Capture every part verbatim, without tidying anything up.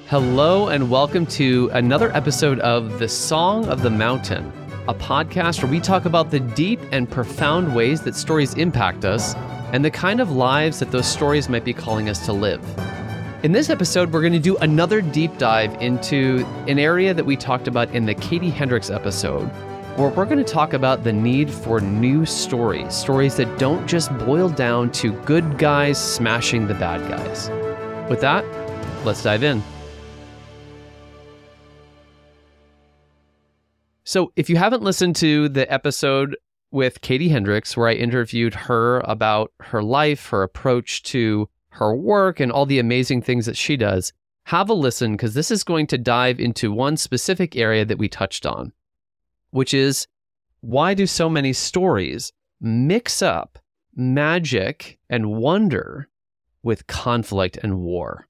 Hello and welcome to another episode of The Song of the Mountain, a podcast where we talk about the deep and profound ways that stories impact us and the kind of lives that those stories might be calling us to live. In this episode, we're going to do another deep dive into an area that we talked about in the Katie Hendricks episode, where we're going to talk about the need for new stories, stories that don't just boil down to good guys smashing the bad guys. With that, let's dive in. So if you haven't listened to the episode with Katie Hendricks, where I interviewed her about her life, her approach to her work, and all the amazing things that she does, have a listen, because this is going to dive into one specific area that we touched on, which is, why do so many stories mix up magic and wonder with conflict and war?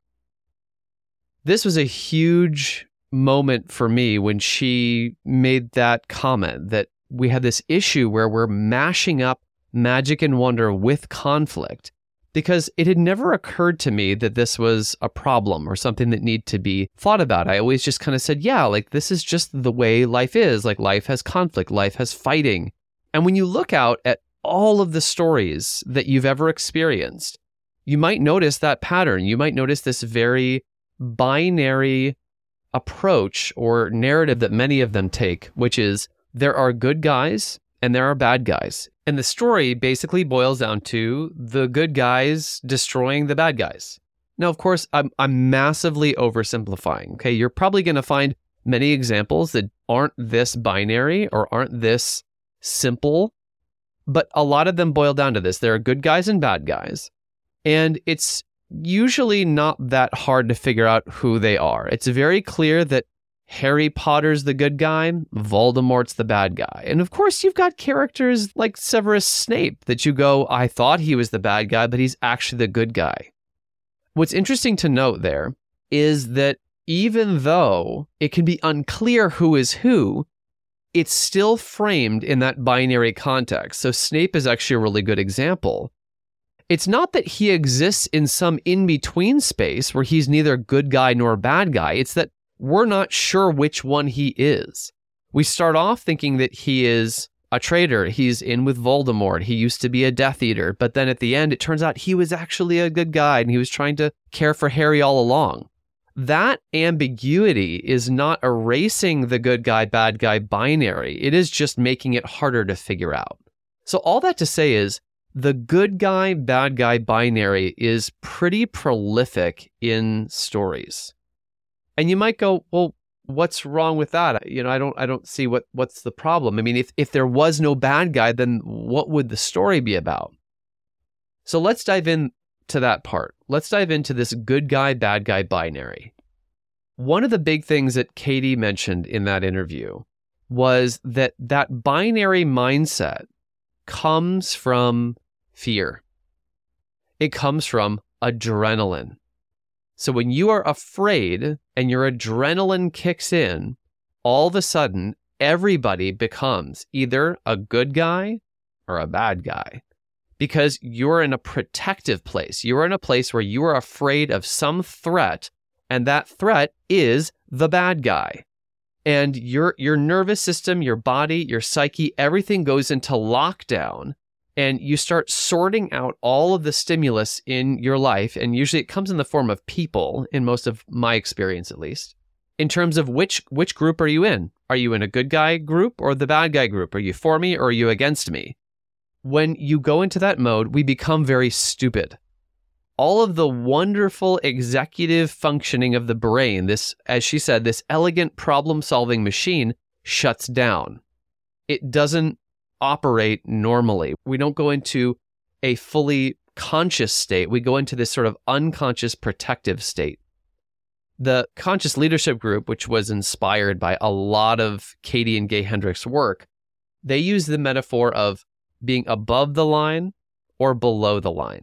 This was a huge moment for me when she made that comment that we have this issue where we're mashing up magic and wonder with conflict, because it had never occurred to me that this was a problem or something that needed to be thought about. I always just kind of said, yeah, like this is just the way life is. Like life has conflict, life has fighting. And when you look out at all of the stories that you've ever experienced, you might notice that pattern. You might notice this very binary approach or narrative that many of them take, which is there are good guys and there are bad guys. And the story basically boils down to the good guys destroying the bad guys. Now, of course, I'm, I'm massively oversimplifying. Okay, you're probably going to find many examples that aren't this binary or aren't this simple, but a lot of them boil down to this. There are good guys and bad guys. And it's usually not that hard to figure out who they are. It's very clear that Harry Potter's the good guy, Voldemort's the bad guy. And of course, you've got characters like Severus Snape that you go, I thought he was the bad guy, but he's actually the good guy. What's interesting to note there is that even though it can be unclear who is who, it's still framed in that binary context. So Snape is actually a really good example. It's not that he exists in some in-between space where he's neither good guy nor bad guy. It's that we're not sure which one he is. We start off thinking that he is a traitor. He's in with Voldemort. He used to be a Death Eater. But then at the end, it turns out he was actually a good guy and he was trying to care for Harry all along. That ambiguity is not erasing the good guy, bad guy binary. It is just making it harder to figure out. So all that to say is, the good guy, bad guy binary is pretty prolific in stories. And you might go, well, what's wrong with that? You know, I don't I don't see what what's the problem. I mean, if, if there was no bad guy, then what would the story be about? So let's dive in to that part. Let's dive into this good guy, bad guy binary. One of the big things that Katie mentioned in that interview was that that binary mindset comes from fear. It comes from adrenaline. So when you are afraid and your adrenaline kicks in, all of a sudden, everybody becomes either a good guy or a bad guy, because you're in a protective place. You're in a place where you are afraid of some threat, and that threat is the bad guy. And your your nervous system, your body, your psyche, everything goes into lockdown, and you start sorting out all of the stimulus in your life, and usually it comes in the form of people, in most of my experience at least, in terms of which which group are you in? Are you in a good guy group or the bad guy group? Are you for me or are you against me? When you go into that mode, we become very stupid. All of the wonderful executive functioning of the brain, this, as she said, this elegant problem-solving machine shuts down. It doesn't operate normally. We don't go into a fully conscious state. We go into this sort of unconscious protective state. The Conscious Leadership Group, which was inspired by a lot of Katie and Gay Hendricks' work, they use the metaphor of being above the line or below the line.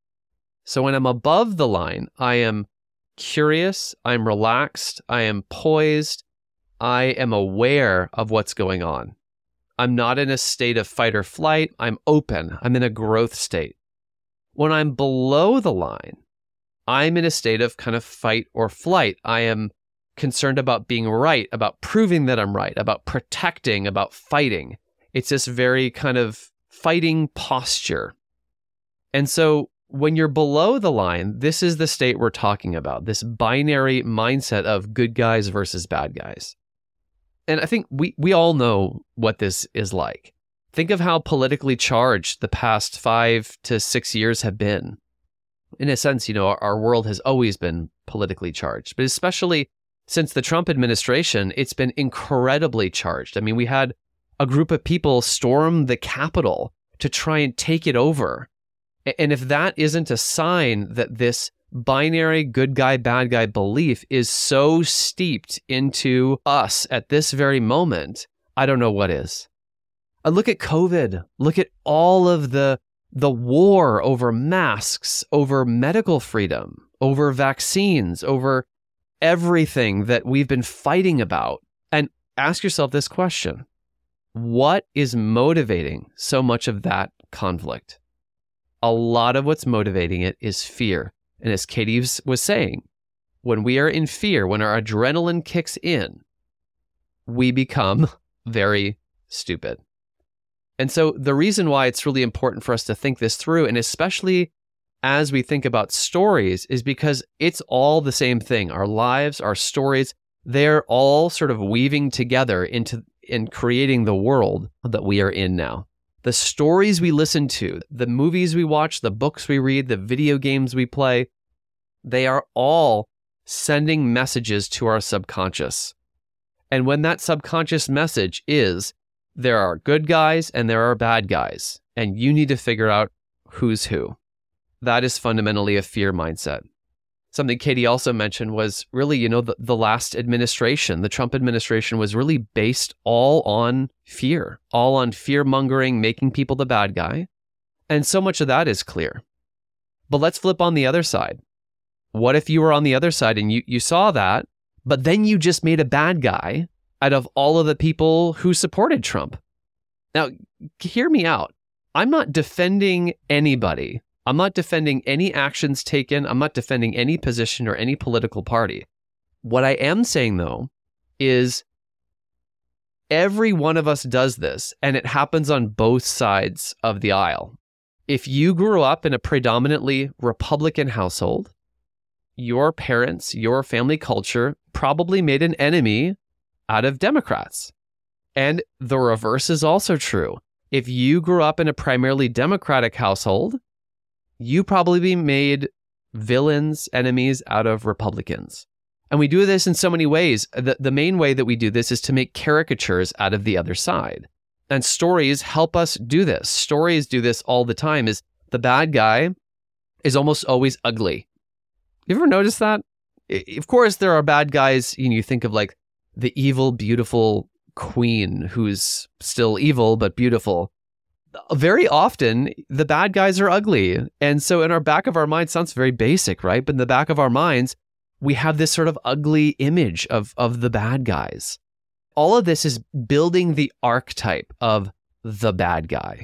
So when I'm above the line, I am curious, I'm relaxed, I am poised, I am aware of what's going on. I'm not in a state of fight or flight. I'm open. I'm in a growth state. When I'm below the line, I'm in a state of kind of fight or flight. I am concerned about being right, about proving that I'm right, about protecting, about fighting. It's this very kind of fighting posture. And so when you're below the line, this is the state we're talking about, this binary mindset of good guys versus bad guys. And I think we, we all know what this is like. Think of how politically charged the past five to six years have been. In a sense, you know, our, our world has always been politically charged, but especially since the Trump administration, it's been incredibly charged. I mean, we had a group of people storm the Capitol to try and take it over. And if that isn't a sign that this binary good guy, bad guy belief is so steeped into us at this very moment, I don't know what is. Uh, look at COVID. Look at all of the the war over masks, over medical freedom, over vaccines, over everything that we've been fighting about. And ask yourself this question. What is motivating so much of that conflict? A lot of what's motivating it is fear. And as Katie was saying, when we are in fear, when our adrenaline kicks in, we become very stupid. And so the reason why it's really important for us to think this through, and especially as we think about stories, is because it's all the same thing. Our lives, our stories, they're all sort of weaving together into in creating the world that we are in now. The stories we listen to, the movies we watch, the books we read, the video games we play, they are all sending messages to our subconscious. And when that subconscious message is, there are good guys and there are bad guys, and you need to figure out who's who. That is fundamentally a fear mindset. Something Katie also mentioned was really, you know, the, the last administration, the Trump administration was really based all on fear, all on fear mongering, making people the bad guy. And so much of that is clear. But let's flip on the other side. What if you were on the other side and you, you saw that, but then you just made a bad guy out of all of the people who supported Trump? Now, hear me out. I'm not defending anybody. I'm not defending any actions taken. I'm not defending any position or any political party. What I am saying, though, is every one of us does this, and it happens on both sides of the aisle. If you grew up in a predominantly Republican household, your parents, your family culture probably made an enemy out of Democrats. And the reverse is also true. If you grew up in a primarily Democratic household, you probably made villains, enemies out of Republicans. And we do this in so many ways. The, the main way that we do this is to make caricatures out of the other side. And stories help us do this. Stories do this all the time. Is the bad guy is almost always ugly. You ever notice that? Of course, there are bad guys. You know, you think of like the evil, beautiful queen who's still evil but beautiful. Very often, the bad guys are ugly. And so in our back of our minds, sounds very basic, right? But in the back of our minds, we have this sort of ugly image of, of the bad guys. All of this is building the archetype of the bad guy.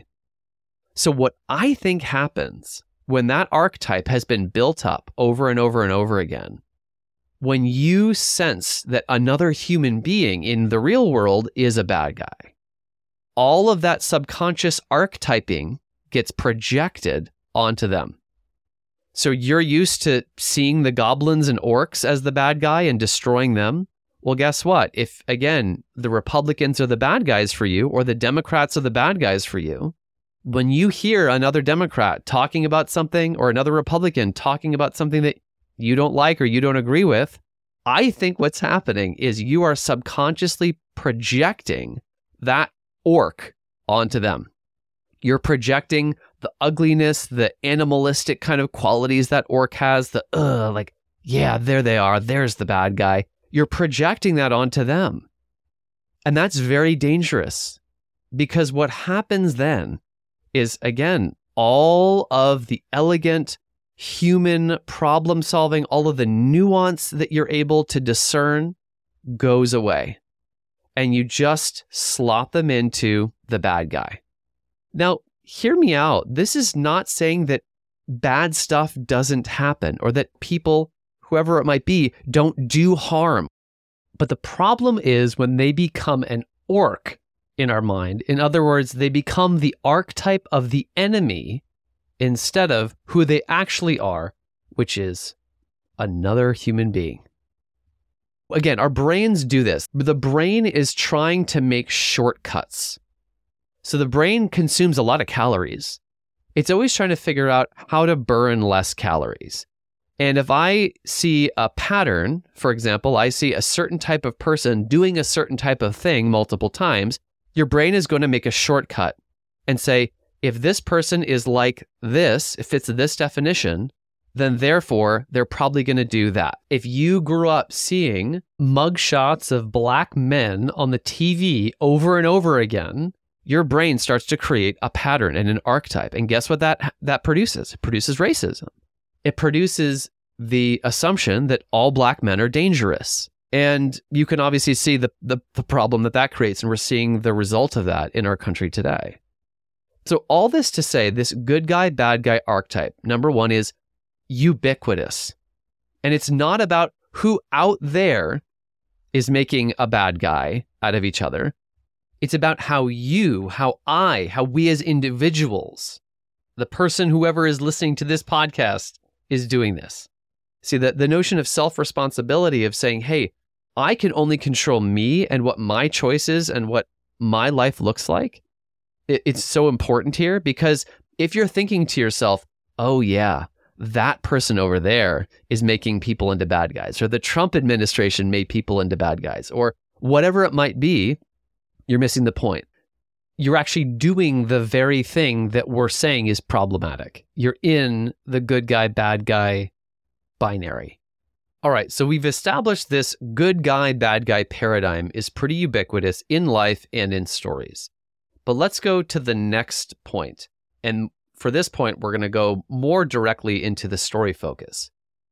So what I think happens when that archetype has been built up over and over and over again, when you sense that another human being in the real world is a bad guy, all of that subconscious archetyping gets projected onto them. So you're used to seeing the goblins and orcs as the bad guy and destroying them. Well, guess what? If, again, the Republicans are the bad guys for you, or the Democrats are the bad guys for you, when you hear another Democrat talking about something or another Republican talking about something that you don't like or you don't agree with, I think what's happening is you are subconsciously projecting that orc onto them. You're projecting the ugliness, the animalistic kind of qualities that orc has, the, ugh, like, yeah, there they are, there's the bad guy. You're projecting that onto them. And that's very dangerous, because what happens then is, again, all of the elegant human problem solving, all of the nuance that you're able to discern goes away. And you just slot them into the bad guy. Now, hear me out. This is not saying that bad stuff doesn't happen or that people, whoever it might be, don't do harm. But the problem is when they become an orc in our mind. In other words, they become the archetype of the enemy instead of who they actually are, which is another human being. Again, our brains do this. The brain is trying to make shortcuts. So the brain consumes a lot of calories. It's always trying to figure out how to burn less calories. And if I see a pattern, for example, I see a certain type of person doing a certain type of thing multiple times, your brain is going to make a shortcut and say, if this person is like this, if it's this definition, then therefore they're probably going to do that. If you grew up seeing mugshots of black men on the T V over and over again, your brain starts to create a pattern and an archetype. And guess what that that produces? It produces racism. It produces the assumption that all black men are dangerous. And you can obviously see the, the, the problem that that creates. And we're seeing the result of that in our country today. So all this to say, this good guy, bad guy archetype, number one, is ubiquitous. And it's not about who out there is making a bad guy out of each other. It's about how you, how I, how we as individuals, the person, whoever is listening to this podcast, is doing this. See, the, the notion of self-responsibility of saying, hey, I can only control me and what my choice is and what my life looks like. It, it's so important here because if you're thinking to yourself, oh yeah, that person over there is making people into bad guys, or the Trump administration made people into bad guys, or whatever it might be, you're missing the point. You're actually doing the very thing that we're saying is problematic. You're in the good guy, bad guy binary. All right, so we've established this good guy, bad guy paradigm is pretty ubiquitous in life and in stories. But let's go to the next point. And for this point, we're going to go more directly into the story focus.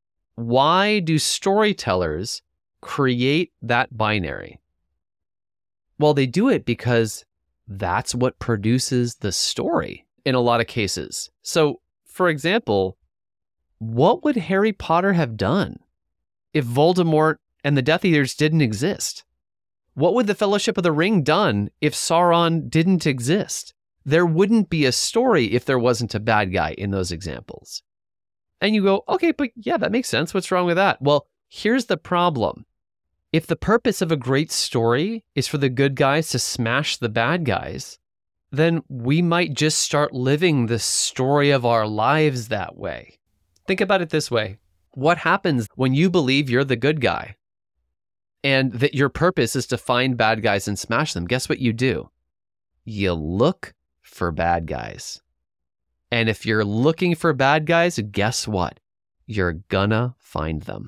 Why do storytellers create that binary? Well, they do it because that's what produces the story in a lot of cases. So, for example, what would Harry Potter have done if Voldemort and the Death Eaters didn't exist? What would the Fellowship of the Ring done if Sauron didn't exist? There wouldn't be a story if there wasn't a bad guy in those examples. And you go, okay, but yeah, that makes sense. What's wrong with that? Well, here's the problem. If the purpose of a great story is for the good guys to smash the bad guys, then we might just start living the story of our lives that way. Think about it this way. What happens when you believe you're the good guy and that your purpose is to find bad guys and smash them? Guess what you do? You look for bad guys. And if you're looking for bad guys, guess what? You're gonna find them.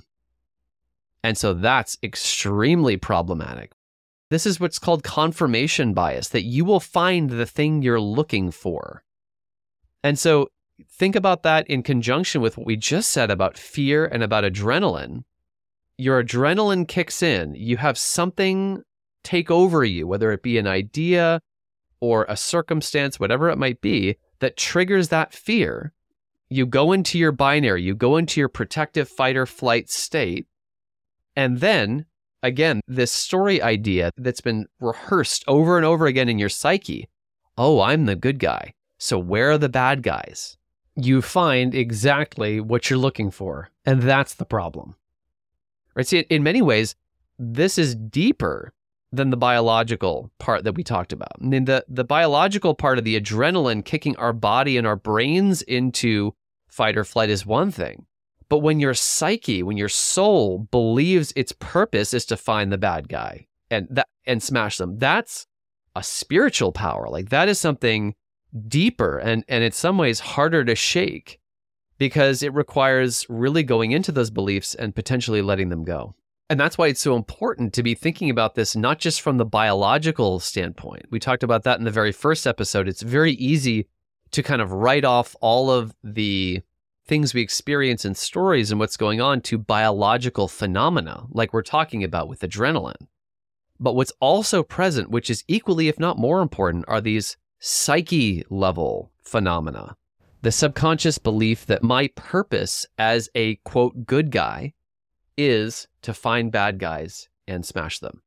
And so that's extremely problematic. This is what's called confirmation bias, that you will find the thing you're looking for. And so think about that in conjunction with what we just said about fear and about adrenaline. Your adrenaline kicks in. You have something take over you, whether it be an idea or a circumstance, whatever it might be, that triggers that fear. You go into your binary, you go into your protective fight or flight state. And then, again, this story idea that's been rehearsed over and over again in your psyche. Oh, I'm the good guy. So where are the bad guys? You find exactly what you're looking for. And that's the problem. Right? See, in many ways, this is deeper than the biological part that we talked about. I mean, the, the biological part of the adrenaline kicking our body and our brains into fight or flight is one thing. But when your psyche, when your soul believes its purpose is to find the bad guy and that and smash them, that's a spiritual power. Like that is something deeper and, and in some ways harder to shake because it requires really going into those beliefs and potentially letting them go. And that's why it's so important to be thinking about this, not just from the biological standpoint. We talked about that in the very first episode. It's very easy to kind of write off all of the things we experience in stories and what's going on to biological phenomena, like we're talking about with adrenaline. But what's also present, which is equally, if not more important, are these psyche level phenomena. the subconscious belief that my purpose as a, quote, good guy is to find bad guys and smash them.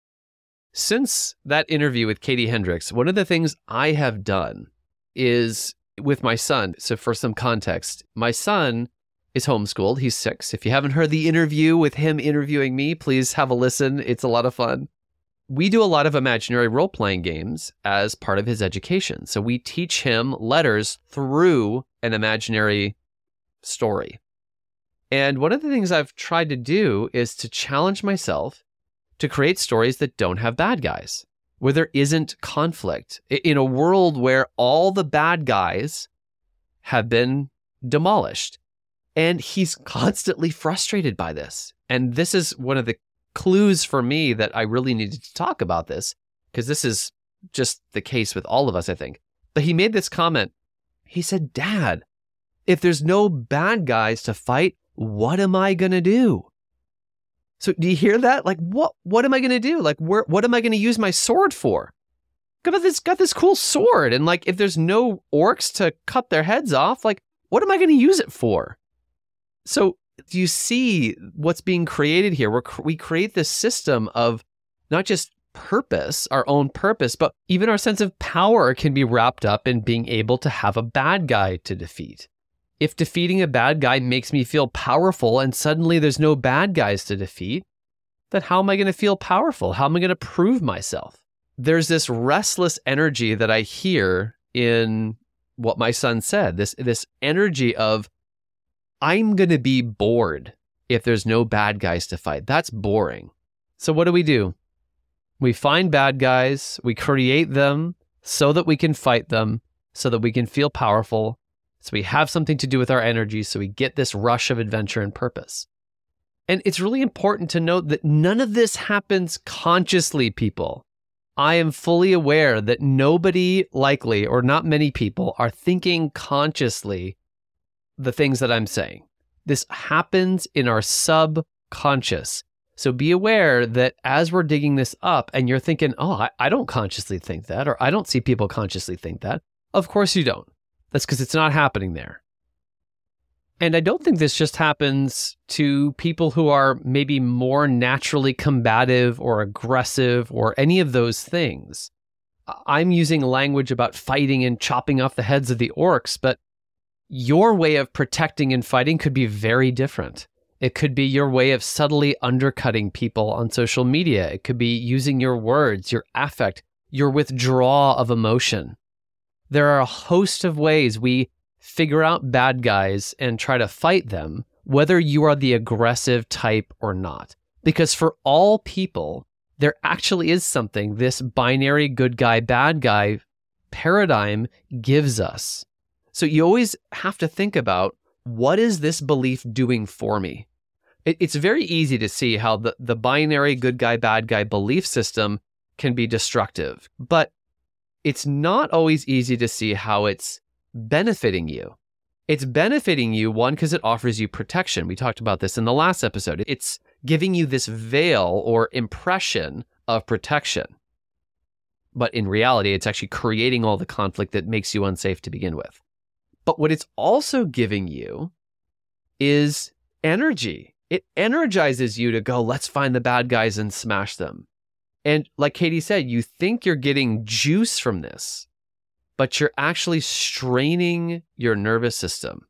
Since that interview with Katie Hendricks, one of the things I have done is with my son. So for some context, my son is homeschooled. He's six. If you haven't heard the interview with him interviewing me, please have a listen. It's a lot of fun. We do a lot of imaginary role-playing games as part of his education. So we teach him letters through an imaginary story. And one of the things I've tried to do is to challenge myself to create stories that don't have bad guys, where there isn't conflict, in a world where all the bad guys have been demolished. And he's constantly frustrated by this. And this is one of the clues for me that I really needed to talk about this, because this is just the case with all of us, I think. But he made this comment. He said, Dad, if there's no bad guys to fight, what am I going to do? So do you hear that? Like, what what am I going to do? Like, where what am I going to use my sword for? Got this, got this cool sword. And like, if there's no orcs to cut their heads off, like, what am I going to use it for? So do you see what's being created here? We're, we create this system of not just purpose, our own purpose, but even our sense of power can be wrapped up in being able to have a bad guy to defeat. If defeating a bad guy makes me feel powerful and suddenly there's no bad guys to defeat, then how am I going to feel powerful? How am I going to prove myself? There's this restless energy that I hear in what my son said, this, this energy of, I'm going to be bored if there's no bad guys to fight. That's boring. So what do we do? We find bad guys, we create them so that we can fight them, so that we can feel powerful, so we have something to do with our energy, so we get this rush of adventure and purpose. And it's really important to note that none of this happens consciously, people. I am fully aware that nobody likely, or not many people, are thinking consciously the things that I'm saying. This happens in our subconscious. So be aware that as we're digging this up and you're thinking, oh, I, I don't consciously think that, or I don't see people consciously think that. Of course you don't. That's because it's not happening there. And I don't think this just happens to people who are maybe more naturally combative or aggressive or any of those things. I'm using language about fighting and chopping off the heads of the orcs, but your way of protecting and fighting could be very different. It could be your way of subtly undercutting people on social media. It could be using your words, your affect, your withdrawal of emotion. There are a host of ways we figure out bad guys and try to fight them, whether you are the aggressive type or not. Because for all people, there actually is something this binary good guy, bad guy paradigm gives us. So you always have to think about, what is this belief doing for me? It, it's very easy to see how the, the binary good guy, bad guy belief system can be destructive, but it's not always easy to see how it's benefiting you. It's benefiting you, one, because it offers you protection. We talked about this in the last episode. It's giving you this veil or impression of protection. But in reality, it's actually creating all the conflict that makes you unsafe to begin with. But what it's also giving you is energy. It energizes you to go, let's find the bad guys and smash them. And like Katie said, you think you're getting juice from this, but you're actually straining your nervous system.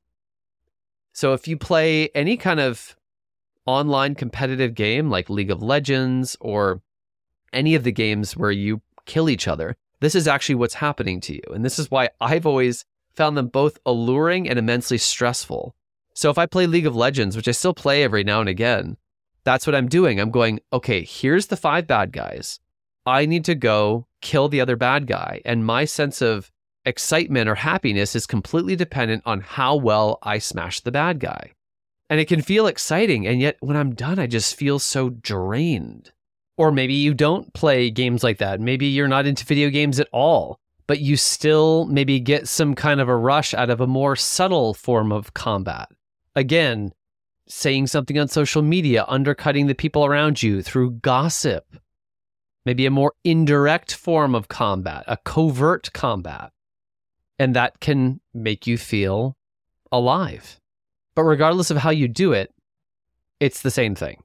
So if you play any kind of online competitive game like League of Legends or any of the games where you kill each other, this is actually what's happening to you. And this is why I've always found them both alluring and immensely stressful. So if I play League of Legends, which I still play every now and again, that's what I'm doing. I'm going, okay, here's the five bad guys. I need to go kill the other bad guy. And my sense of excitement or happiness is completely dependent on how well I smash the bad guy. And it can feel exciting. And yet when I'm done, I just feel so drained. Or maybe you don't play games like that. Maybe you're not into video games at all, but you still maybe get some kind of a rush out of a more subtle form of combat. Again, saying something on social media, undercutting the people around you through gossip. Maybe a more indirect form of combat, a covert combat. And that can make you feel alive. But regardless of how you do it, it's the same thing.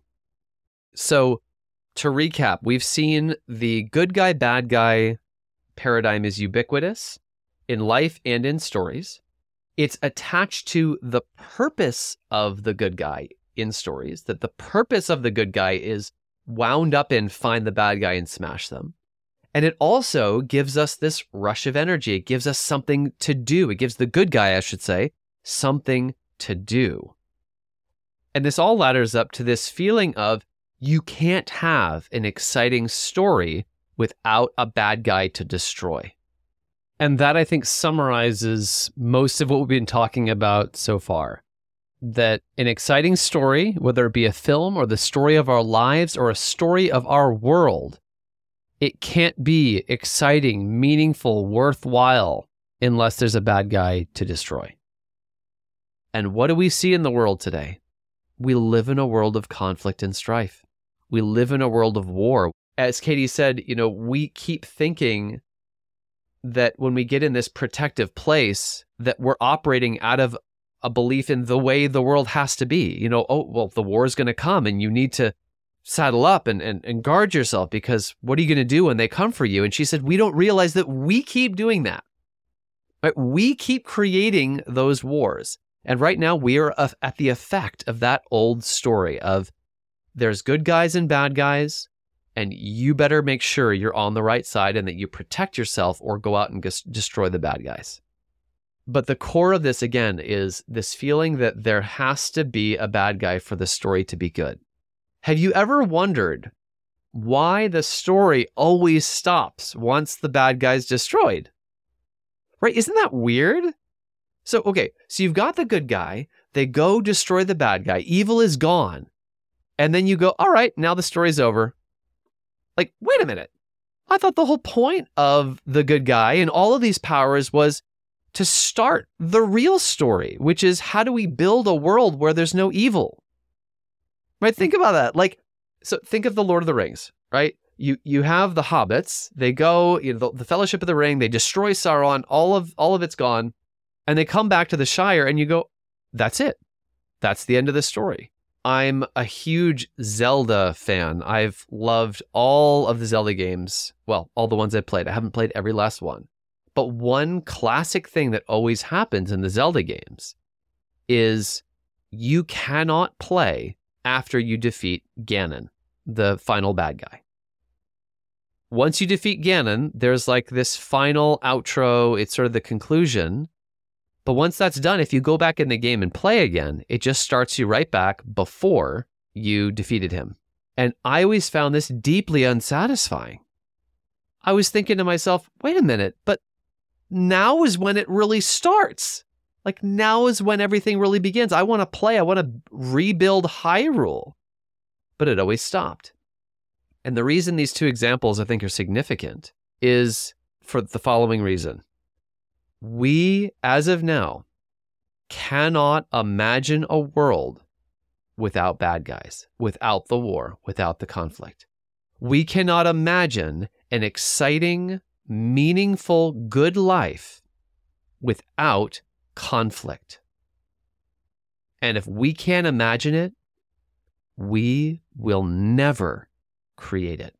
So to recap, we've seen the good guy, bad guy paradigm is ubiquitous in life and in stories. It's attached to the purpose of the good guy in stories, that the purpose of the good guy is wound up in find the bad guy and smash them. And it also gives us this rush of energy. It gives us something to do. It gives the good guy, I should say, something to do. And this all ladders up to this feeling of you can't have an exciting story without a bad guy to destroy. And that, I think, summarizes most of what we've been talking about so far. That an exciting story, whether it be a film or the story of our lives or a story of our world, it can't be exciting, meaningful, worthwhile unless there's a bad guy to destroy. And what do we see in the world today? We live in a world of conflict and strife. We live in a world of war. As Katie said, you know, we keep thinking that when we get in this protective place, that we're operating out of a belief in the way the world has to be. You know, oh, well, the war is going to come and you need to saddle up and, and, and guard yourself, because what are you going to do when they come for you? And she said, we don't realize that we keep doing that. Right? We keep creating those wars. And right now we are at the effect of that old story of there's good guys and bad guys, and you better make sure you're on the right side and that you protect yourself or go out and just destroy the bad guys. But the core of this, again, is this feeling that there has to be a bad guy for the story to be good. Have you ever wondered why the story always stops once the bad guy's destroyed? Right? Isn't that weird? So, okay, so you've got the good guy, they go destroy the bad guy, evil is gone, and then you go, all right, now the story's over. Like, wait a minute. I thought the whole point of the good guy and all of these powers was to start the real story, which is how do we build a world where there's no evil? Right? Think about that. Like, so think of the Lord of the Rings, right? You you have the hobbits, they go, you know, the, the Fellowship of the Ring, they destroy Sauron, all of all of it's gone, and they come back to the Shire and you go, that's it. That's the end of the story. I'm a huge Zelda fan. I've loved all of the Zelda games. Well, all the ones I've played. I haven't played every last one. But one classic thing that always happens in the Zelda games is you cannot play after you defeat Ganon, the final bad guy. Once you defeat Ganon, there's like this final outro. It's sort of the conclusion. But once that's done, if you go back in the game and play again, it just starts you right back before you defeated him. And I always found this deeply unsatisfying. I was thinking to myself, wait a minute, but now is when it really starts. Like, now is when everything really begins. I want to play. I want to rebuild Hyrule. But it always stopped. And the reason these two examples I think are significant is for the following reason. We, as of now, cannot imagine a world without bad guys, without the war, without the conflict. We cannot imagine an exciting, meaningful, good life without conflict. And if we can't imagine it, we will never create it.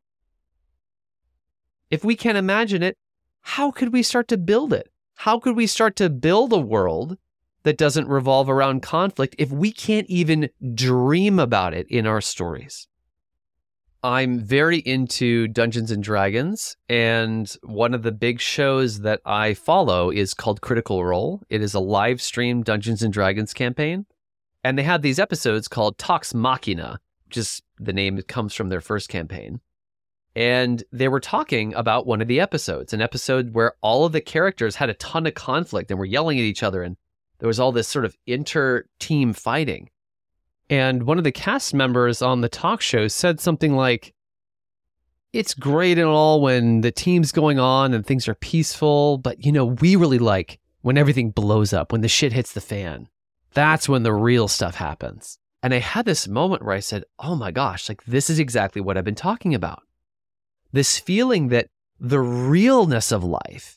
If we can't imagine it, how could we start to build it? How could we start to build a world that doesn't revolve around conflict if we can't even dream about it in our stories? I'm very into Dungeons and Dragons, and one of the big shows that I follow is called Critical Role. It is a live stream Dungeons and Dragons campaign, and they had these episodes called Talks Machina, which is the name that comes from their first campaign. And they were talking about one of the episodes, an episode where all of the characters had a ton of conflict and were yelling at each other, and there was all this sort of inter-team fighting. And one of the cast members on the talk show said something like, it's great and all when the team's going on and things are peaceful, but, you know, we really like when everything blows up, when the shit hits the fan. That's when the real stuff happens. And I had this moment where I said, oh my gosh, like this is exactly what I've been talking about. This feeling that the realness of life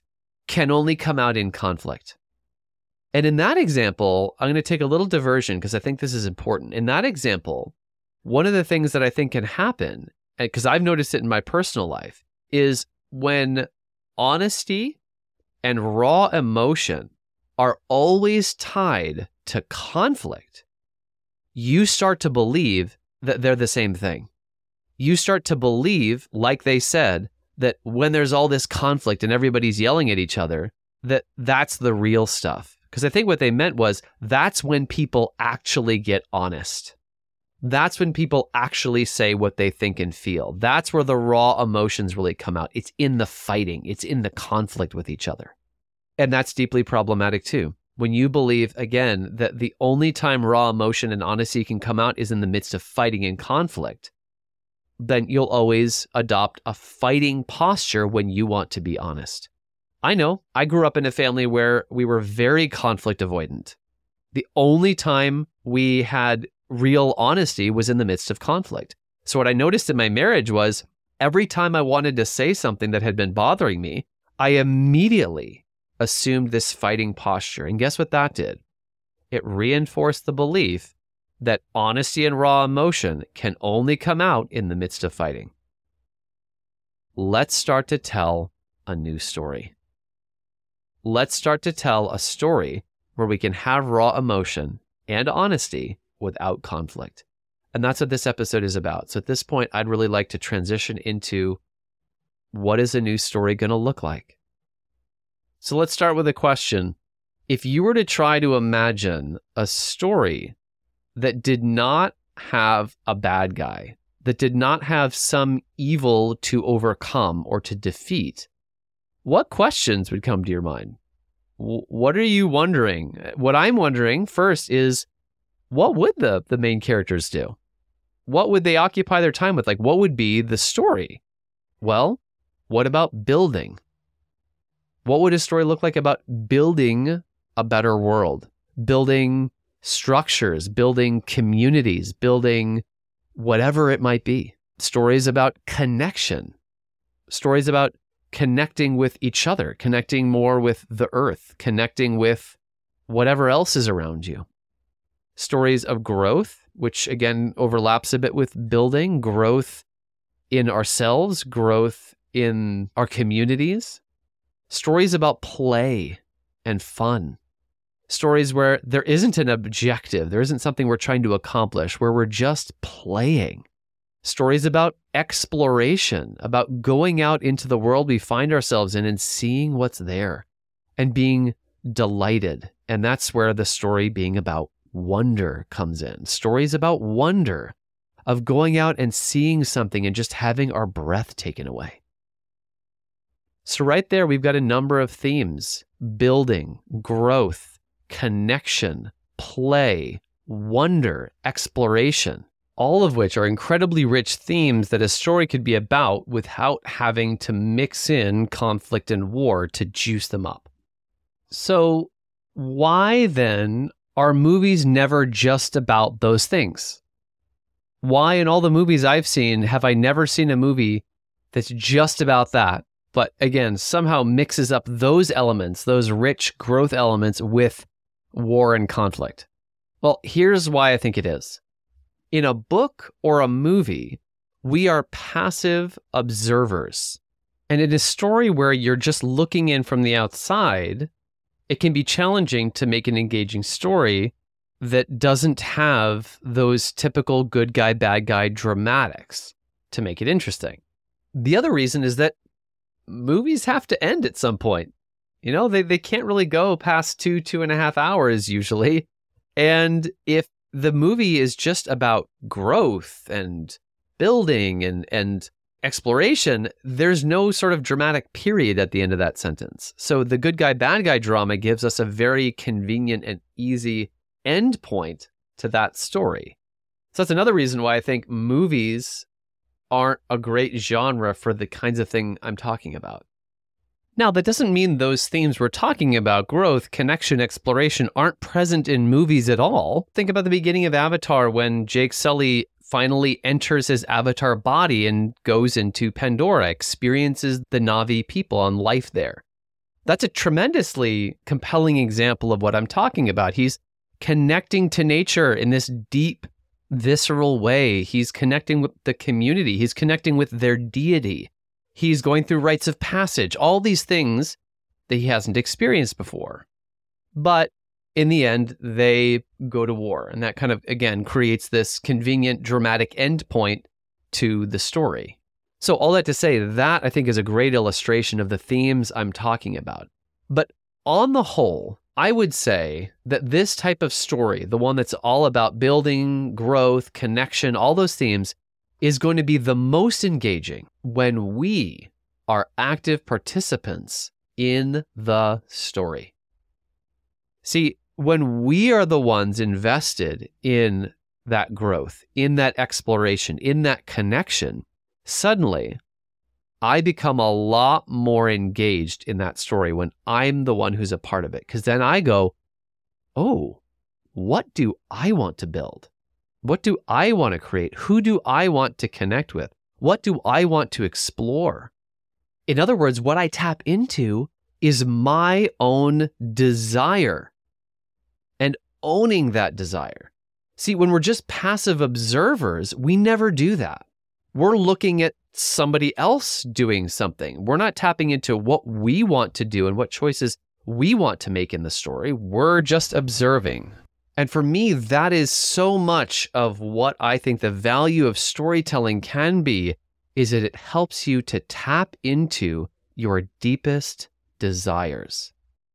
can only come out in conflict. And in that example, I'm going to take a little diversion because I think this is important. In that example, one of the things that I think can happen, because I've noticed it in my personal life, is when honesty and raw emotion are always tied to conflict, you start to believe that they're the same thing. You start to believe, like they said, that when there's all this conflict and everybody's yelling at each other, that that's the real stuff. Because I think what they meant was that's when people actually get honest. That's when people actually say what they think and feel. That's where the raw emotions really come out. It's in the fighting. It's in the conflict with each other. And that's deeply problematic too. When you believe, again, that the only time raw emotion and honesty can come out is in the midst of fighting and conflict, then you'll always adopt a fighting posture when you want to be honest. I know, I grew up in a family where we were very conflict avoidant. The only time we had real honesty was in the midst of conflict. So what I noticed in my marriage was every time I wanted to say something that had been bothering me, I immediately assumed this fighting posture. And guess what that did? It reinforced the belief that honesty and raw emotion can only come out in the midst of fighting. Let's start to tell a new story. Let's start to tell a story where we can have raw emotion and honesty without conflict. And that's what this episode is about. So at this point, I'd really like to transition into what is a new story going to look like? So let's start with a question. If you were to try to imagine a story that did not have a bad guy, that did not have some evil to overcome or to defeat, what questions would come to your mind? What are you wondering? What I'm wondering first is, what would the, the main characters do? What would they occupy their time with? Like, what would be the story? Well, what about building? What would a story look like about building a better world? Building structures, building communities, building whatever it might be. Stories about connection. Stories about connecting with each other, connecting more with the earth, connecting with whatever else is around you. Stories of growth, which again overlaps a bit with building, growth in ourselves, growth in our communities. Stories about play and fun. Stories where there isn't an objective, there isn't something we're trying to accomplish, where we're just playing. Stories about exploration, about going out into the world we find ourselves in and seeing what's there and being delighted. And that's where the story being about wonder comes in. Stories about wonder, of going out and seeing something and just having our breath taken away. So right there, we've got a number of themes: building, growth, connection, play, wonder, exploration, all of which are incredibly rich themes that a story could be about without having to mix in conflict and war to juice them up. So why then are movies never just about those things? Why in all the movies I've seen have I never seen a movie that's just about that, but again, somehow mixes up those elements, those rich growth elements with war and conflict? Well, here's why I think it is. In a book or a movie, we are passive observers. And in a story where you're just looking in from the outside, it can be challenging to make an engaging story that doesn't have those typical good guy, bad guy dramatics to make it interesting. The other reason is that movies have to end at some point. You know, they, they can't really go past two, two and a half hours usually. And if the movie is just about growth and building and, and exploration, there's no sort of dramatic period at the end of that sentence. So the good guy, bad guy drama gives us a very convenient and easy end point to that story. So that's another reason why I think movies aren't a great genre for the kinds of thing I'm talking about. Now, that doesn't mean those themes we're talking about, growth, connection, exploration, aren't present in movies at all. Think about the beginning of Avatar when Jake Sully finally enters his avatar body and goes into Pandora, experiences the Na'vi people and life there. That's a tremendously compelling example of what I'm talking about. He's connecting to nature in this deep, visceral way. He's connecting with the community. He's connecting with their deity. He's going through rites of passage, all these things that he hasn't experienced before. But in the end, they go to war. And that kind of, again, creates this convenient, dramatic endpoint to the story. So all that to say, that I think is a great illustration of the themes I'm talking about. But on the whole, I would say that this type of story, the one that's all about building, growth, connection, all those themes, is going to be the most engaging when we are active participants in the story. See, when we are the ones invested in that growth, in that exploration, in that connection, suddenly I become a lot more engaged in that story when I'm the one who's a part of it. Because then I go, oh, what do I want to build? What do I want to create? Who do I want to connect with? What do I want to explore? In other words, what I tap into is my own desire and owning that desire. See, when we're just passive observers, we never do that. We're looking at somebody else doing something. We're not tapping into what we want to do and what choices we want to make in the story. We're just observing. And for me, that is so much of what I think the value of storytelling can be, is that it helps you to tap into your deepest desires.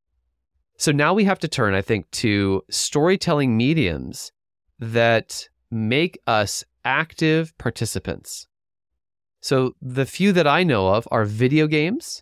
So now we have to turn, I think, to storytelling mediums that make us active participants. So the few that I know of are video games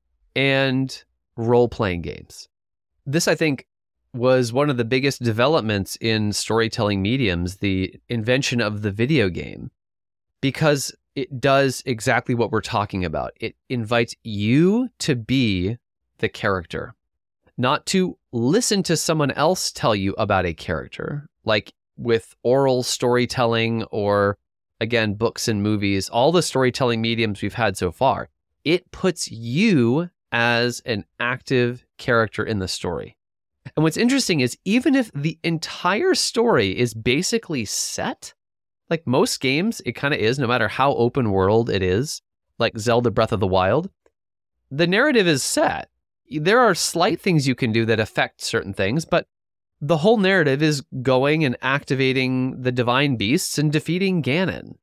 and role-playing games. This, I think, was one of the biggest developments in storytelling mediums, the invention of the video game, because it does exactly what we're talking about. It invites you to be the character, not to listen to someone else tell you about a character, like with oral storytelling or, again, books and movies, all the storytelling mediums we've had so far. It puts you as an active character in the story. And what's interesting is even if the entire story is basically set, like most games, it kind of is, no matter how open world it is, like Zelda Breath of the Wild, the narrative is set. There are slight things you can do that affect certain things, but the whole narrative is going and activating the divine beasts and defeating Ganon.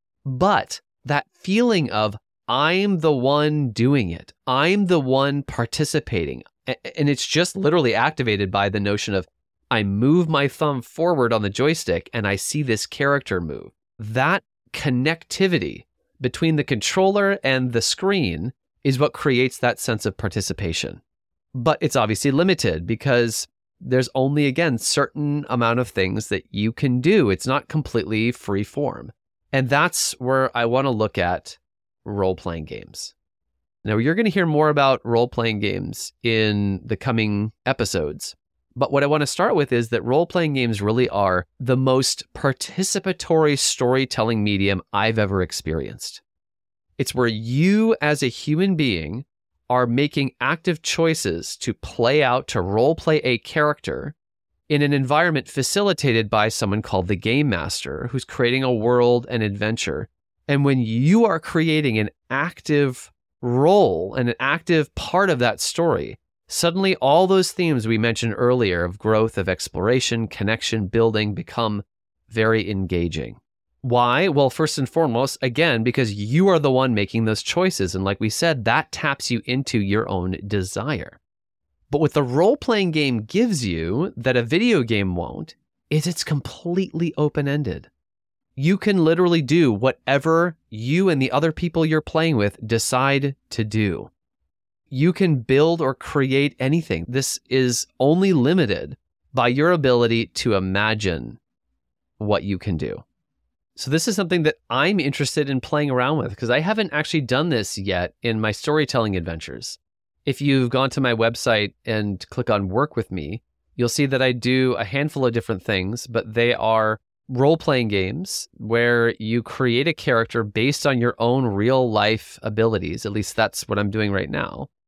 But that feeling of, I'm the one doing it, I'm the one participating, and it's just literally activated by the notion of, I move my thumb forward on the joystick and I see this character move. That connectivity between the controller and the screen is what creates that sense of participation. But it's obviously limited because there's only, again, certain amount of things that you can do. It's not completely free form. And that's where I want to look at role-playing games. Now, you're going to hear more about role-playing games in the coming episodes. But what I want to start with is that role-playing games really are the most participatory storytelling medium I've ever experienced. It's where you as a human being are making active choices to play out, to role-play a character in an environment facilitated by someone called the Game Master, who's creating a world and adventure. And when you are creating an active role and an active part of that story, suddenly all those themes we mentioned earlier of growth, of exploration, connection, building become very engaging. Why? Well, first and foremost, again, because you are the one making those choices. And like we said, that taps you into your own desire. But what the role-playing game gives you that a video game won't is it's completely open-ended. You can literally do whatever you and the other people you're playing with decide to do. You can build or create anything. This is only limited by your ability to imagine what you can do. So this is something that I'm interested in playing around with because I haven't actually done this yet in my storytelling adventures. If you've gone to my website and click on Work With Me, you'll see that I do a handful of different things, but they are role-playing games where you create a character based on your own real-life abilities. At least that's what I'm doing right now.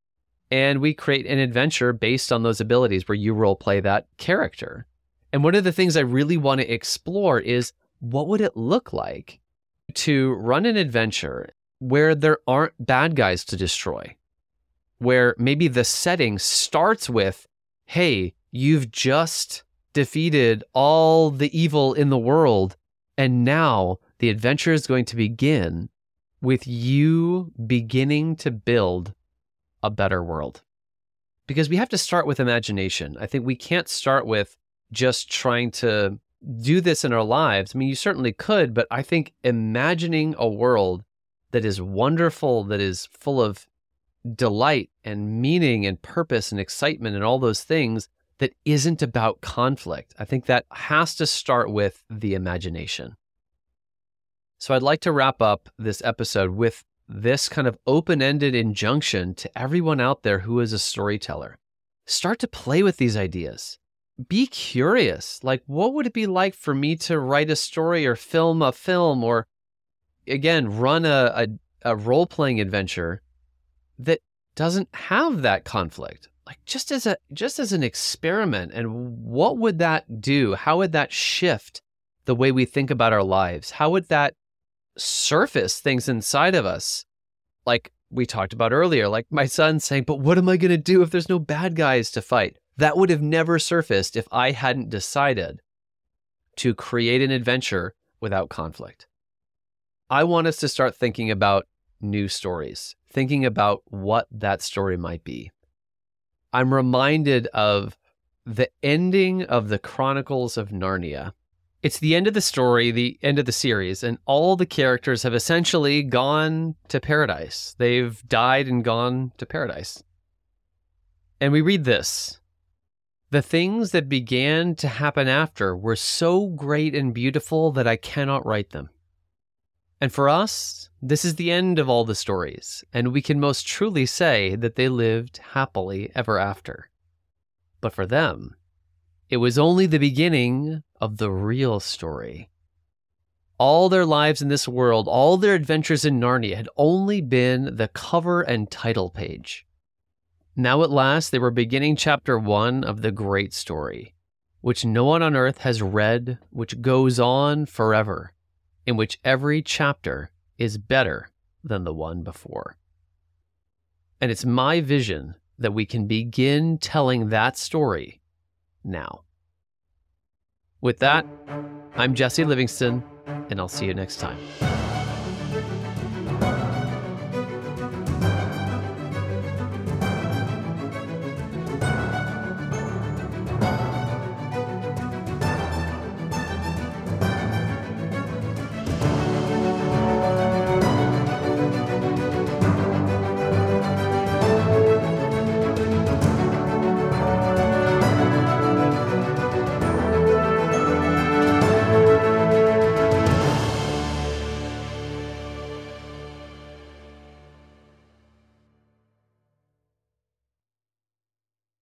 and we create an adventure based on those abilities where you role play that character. And one of the things I really want to explore is, what would it look like to run an adventure where there aren't bad guys to destroy? Where maybe the setting starts with, hey, you've just defeated all the evil in the world, and now the adventure is going to begin with you beginning to build a better world. Because we have to start with imagination. I think we can't start with just trying to do this in our lives. I mean, you certainly could, but I think imagining a world that is wonderful, that is full of delight and meaning and purpose and excitement and all those things, that isn't about conflict. I think that has to start with the imagination. So I'd like to wrap up this episode with this kind of open-ended injunction to everyone out there who is a storyteller. Start to play with these ideas. Be curious. Like, what would it be like for me to write a story or film a film or, again, run a, a, a role-playing adventure that doesn't have that conflict? Like, just as a just as an experiment. And what would that do? How would that shift the way we think about our lives? How would that surface things inside of us? Like we talked about earlier, like my son saying, but what am I going to do if there's no bad guys to fight? That would have never surfaced if I hadn't decided to create an adventure without conflict. I want us to start thinking about new stories, thinking about what that story might be. I'm reminded of the ending of the Chronicles of Narnia. It's the end of the story, the end of the series, and all the characters have essentially gone to paradise. They've died and gone to paradise. And we read this: the things that began to happen after were so great and beautiful that I cannot write them. And for us, this is the end of all the stories, and we can most truly say that they lived happily ever after. But for them, it was only the beginning of the real story. All their lives in this world, all their adventures in Narnia had only been the cover and title page. Now at last, they were beginning chapter one of the great story, which no one on earth has read, which goes on forever, in which every chapter is better than the one before. And it's my vision that we can begin telling that story now. With that, I'm Jesse Livingston, and I'll see you next time.